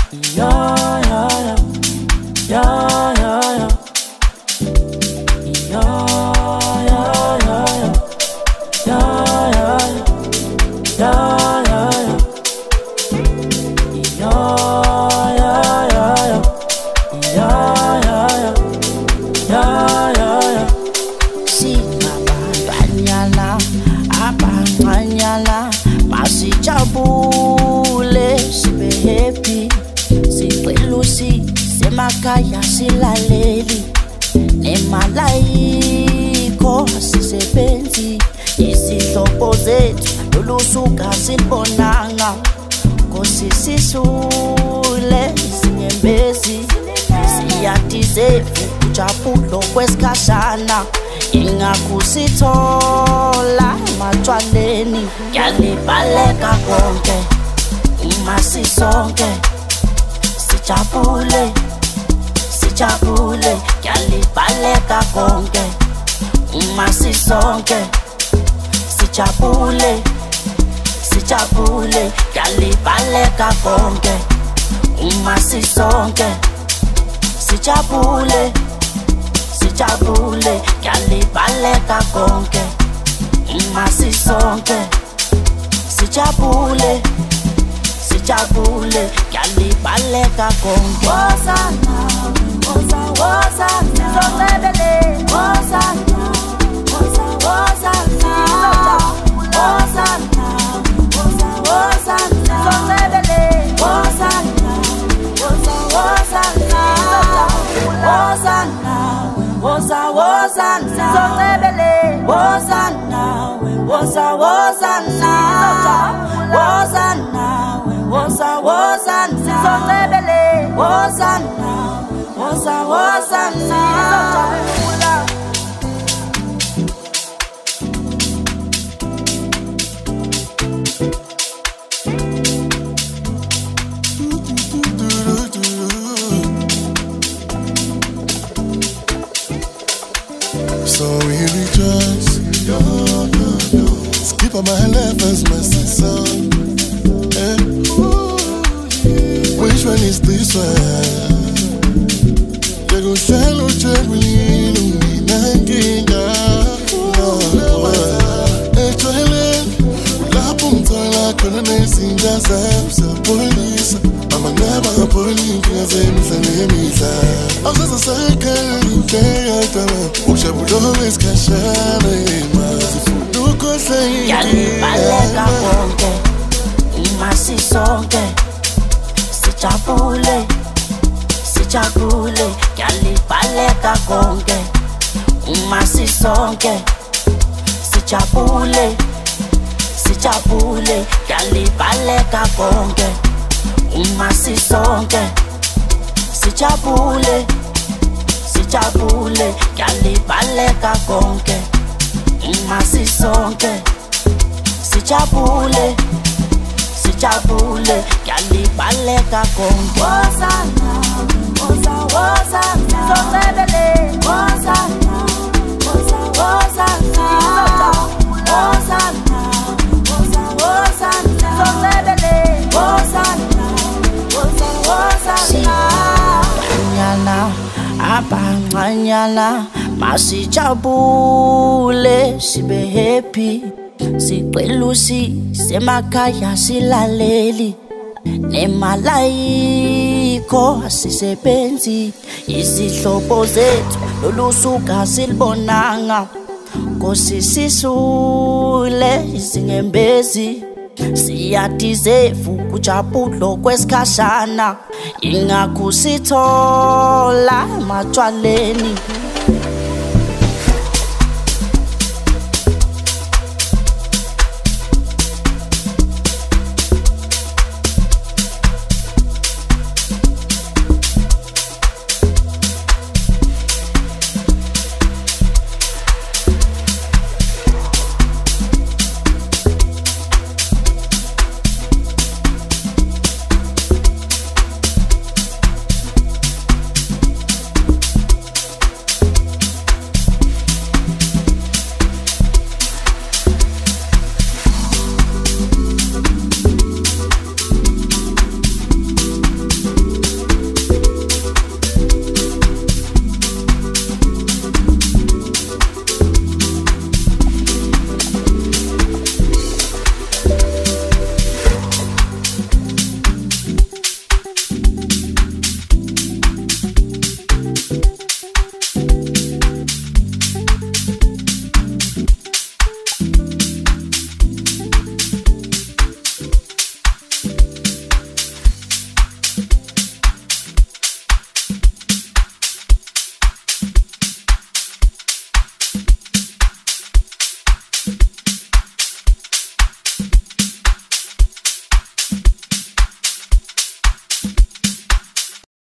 Yeah, yeah, yeah, yeah, yeah, yeah. Masijabule sibe happy siqelusi semakhaya silaleli nemalayiko sisebenzi izihlobo zethu lolusuka silibonanga Nkosi sisule sinyembezi siyadizevu ujabulo kwesikhashana ingakusithola matshwaleni yalibaleka konke uma sisonke sijabule yalibaleka konke uma sisonke sijabule yalibaleka konke uma sisonke sijabule yalibaleka konke uma sisonke sijabule yalibaleka konke woza sizonebele woza So we rejoice. Skip on my left as my son. Which one is this one? You go shallow check La punta la colonesa police. I'm a never police. I'm just a second day. Always yalibaleka konke uma sisonke sijabule yalibaleka konke uma sisonke sijabule yalibaleka konke uma sisonke sijabule yalibaleka konke uma sisonke sijabule yalibaleka konke abanganyana masijabule sibe happy siqelusi semakhaya silaleli nemalayiko sisebenzi izihlobo zethu lolusuka silibonanga Nkosi sisule izinyembezi siyadizevu kujabulo kwesikhashana ingakusithola matshwaleni